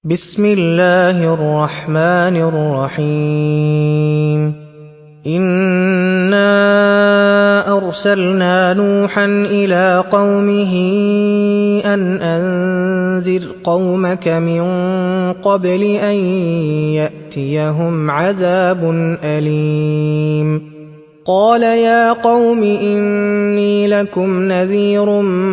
بسم الله الرحمن الرحيم إنا أرسلنا نوحا إلى قومه أن أنذر قومك من قبل أن يأتيهم عذاب أليم قال يا قوم إني لكم نذير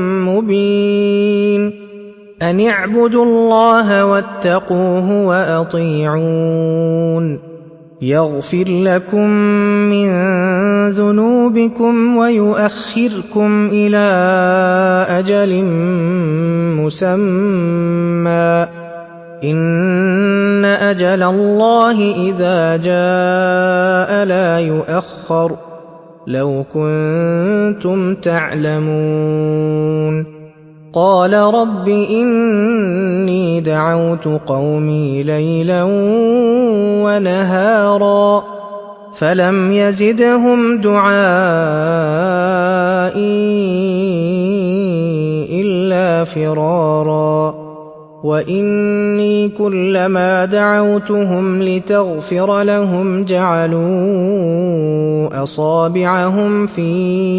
مبين أن اعبدوا الله واتقوه وأطيعون يغفر لكم من ذنوبكم ويؤخركم إلى أجل مسمى إن أجل الله إذا جاء لا يؤخر لو كنتم تعلمون قال رب إني دعوت قومي ليلا ونهارا فلم يزدهم دعائي إلا فرارا وإني كلما دعوتهم لتغفر لهم جعلوا أصابعهم في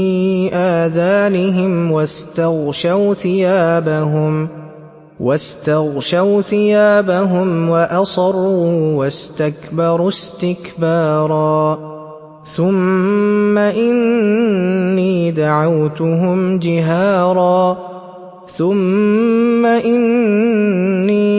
آذانهم واستغشوا ثيابهم وأصروا واستكبروا استكبارا ثم إني دعوتهم جهارا ثم إني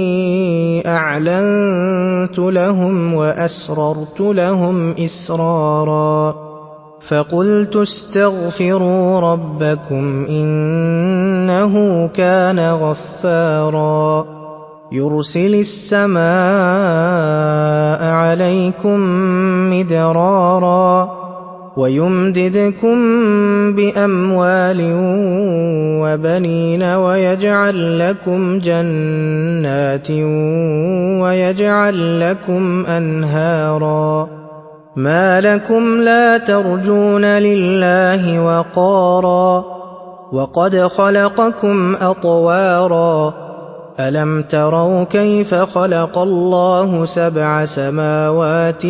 أعلنت لهم وأسررت لهم إسرارا فقلت استغفروا ربكم إنه كان غفارا يرسل السماء عليكم مدرارا ويمددكم بأموال وبنين ويجعل لكم جنات ويجعل لكم أنهارا ما لكم لا ترجون لله وقارا وقد خلقكم أطوارا ألم تروا كيف خلق الله 7 سماوات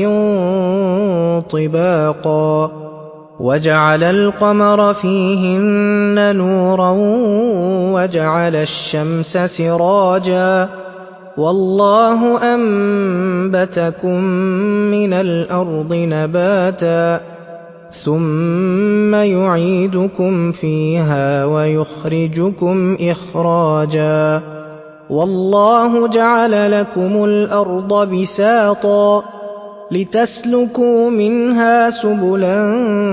طباقا وجعل القمر فيهن نورا وجعل الشمس سراجا والله أنبتكم من الأرض نباتا ثم يعيدكم فيها ويخرجكم إخراجا والله جعل لكم الأرض بساطا لتسلكوا منها سبلا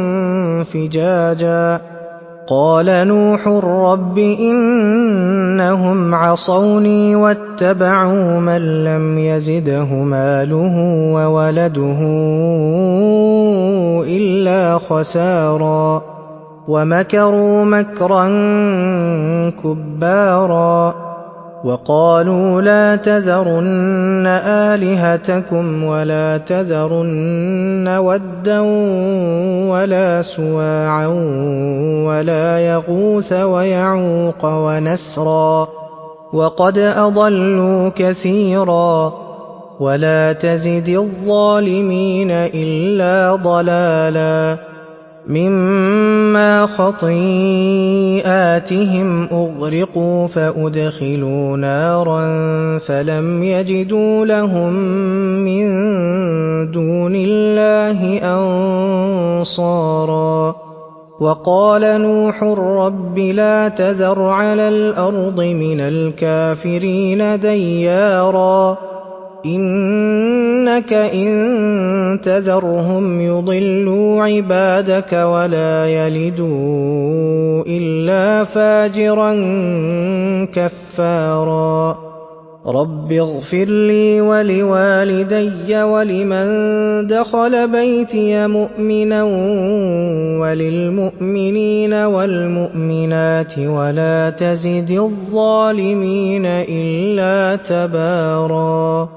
فجاجا قال نوح رب إنهم عصوني واتبعوا من لم يزده ماله وولده إلا خسارا ومكروا مكرا كبارا وقالوا لا تذرن آلهتكم ولا تذرن ودا ولا سواعا ولا يغوث ويعوق ونسرا وقد أضلوا كثيرا ولا تزد الظالمين إلا ضلالا مما خطيئاتهم أغرقوا فأدخلوا نارا فلم يجدوا لهم من دون الله أنصارا وقال نوح رب لا تذر على الأرض من الكافرين ديارا إنك إن تذرهم يضلوا عبادك ولا يلدوا إلا فاجرا كفارا رب اغفر لي ولوالدي ولمن دخل بيتي مؤمنا وللمؤمنين والمؤمنات ولا تزد الظالمين إلا تبارا